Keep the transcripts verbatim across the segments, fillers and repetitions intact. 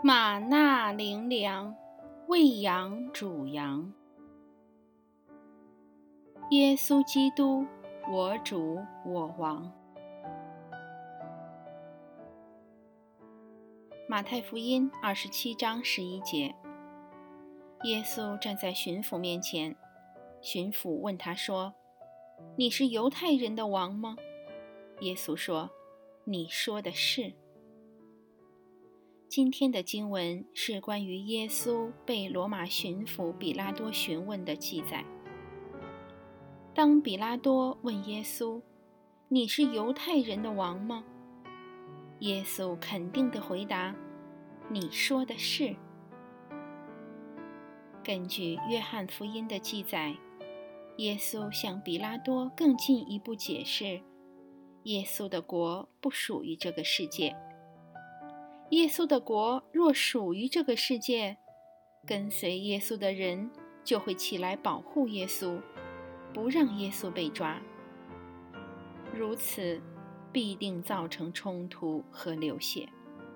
玛纳灵粮，喂养主羊。耶稣基督，我主我王。马太福音二十七章十一节，耶稣站在巡抚面前，巡抚问他说：“你是犹太人的王吗？”耶稣说：“你说的是。”今天的经文是关于耶稣被罗马巡抚比拉多询问的记载。当比拉多问耶稣：“你是犹太人的王吗？”耶稣肯定地回答：“你说的是。”根据约翰福音的记载，耶稣向比拉多更进一步解释，耶稣的国不属于这个世界。耶稣的国若属于这个世界，跟随耶稣的人就会起来保护耶稣，不让耶稣被抓。如此必定造成冲突和流血。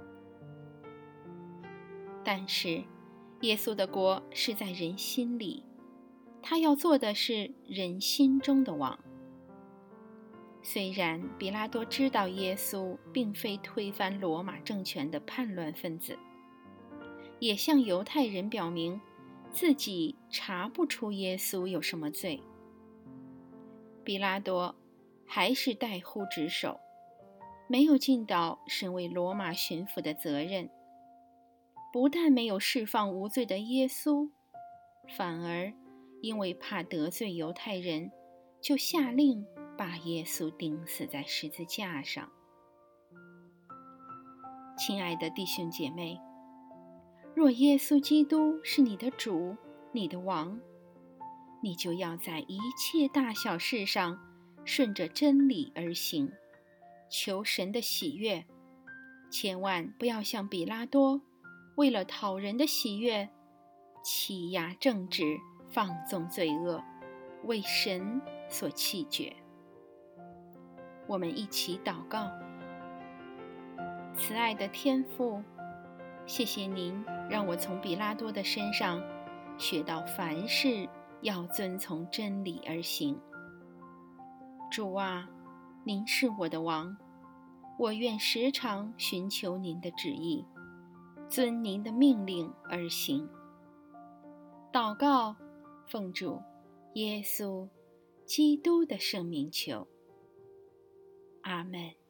但是耶稣的国是在人心里，他要做的是人心中的王。虽然比拉多知道耶稣并非推翻罗马政权的叛乱分子，也向犹太人表明自己查不出耶稣有什么罪，比拉多还是怠忽职守，没有尽到身为罗马巡抚的责任，不但没有释放无罪的耶稣，反而因为怕得罪犹太人，就下令把耶稣钉死在十字架上。亲爱的弟兄姐妹，若耶稣基督是你的主，你的王，你就要在一切大小事上顺着真理而行，求神的喜悦，千万不要像比拉多为了讨人的喜悦，欺压正直，放纵罪恶，为神所弃绝。我们一起祷告。慈爱的天父，谢谢您让我从比拉多的身上学到凡事要遵从真理而行。主啊，您是我的王，我愿时常寻求您的旨意，遵您的命令而行。祷告，奉主耶稣基督的圣名求。阿们。